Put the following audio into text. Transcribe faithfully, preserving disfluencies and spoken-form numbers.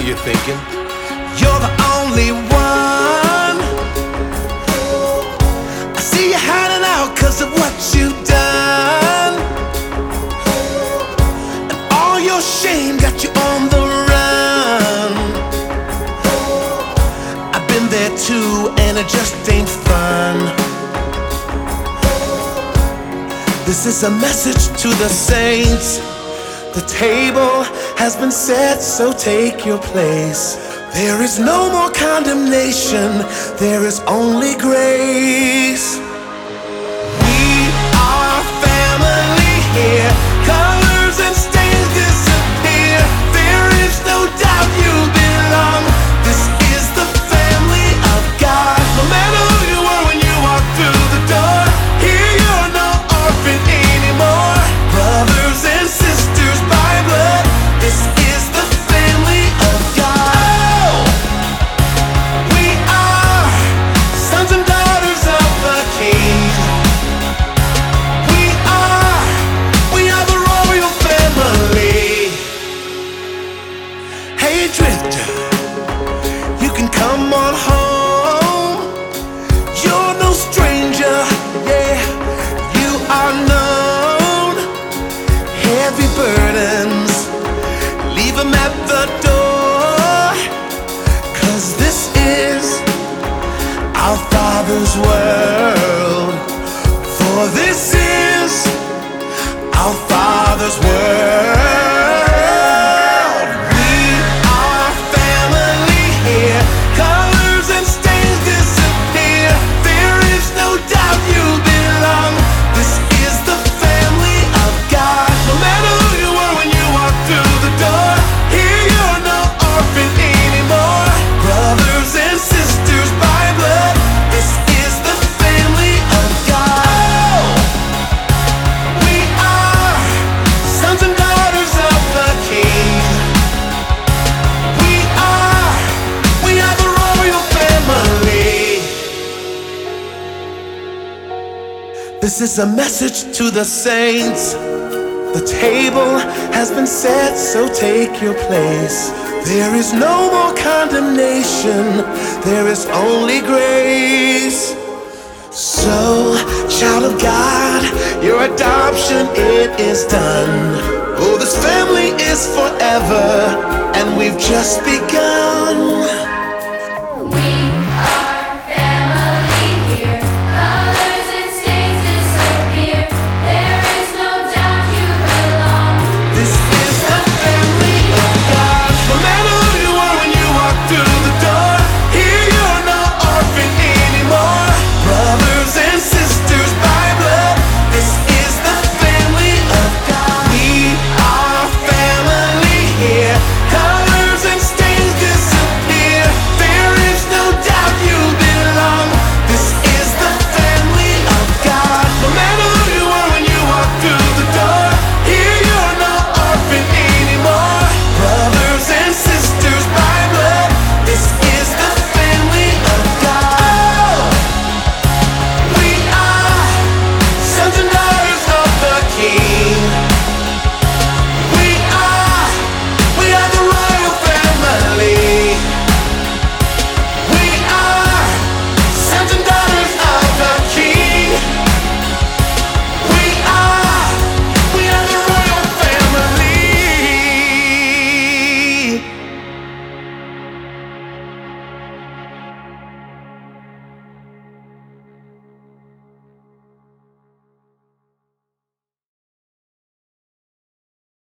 you're thinking. You're the only one. I see you hiding out 'cause of what you've done, and all your shame got you on the run. I've been there too, and it just ain't fun. This is a message to the saints. The table has been set, so take your place. There is no more condemnation, there is only grace. We are family here, colors and stains disappear. There is no doubt you belong. This is the family of God. No matter who you were when you walked through the door, here you're no orphan anymore. Brothers and sisters by blood, this is the family of God. We are sons and daughters of the King. We are, we are the royal family. Hey drifter, you can come on home. You're no stranger, yeah, you are known. Heavy burdens, leave them at the door, 'cause this is our Father's world. For this is our Father's world. We are family here, colors and stains disappear. There is no doubt you belong. This is the family of God. No matter who you were when you walked through the door, here you're no orphan anymore. Brothers and sisters by blood, this is the family of God. We are sons and daughters of the King. We are, we are the royal family. This is a message to the saints. The table has been set, so take your place. There is no more condemnation, there is only grace. So, child of God, your adoption, it is done. Oh, this family is forever, and we've just begun.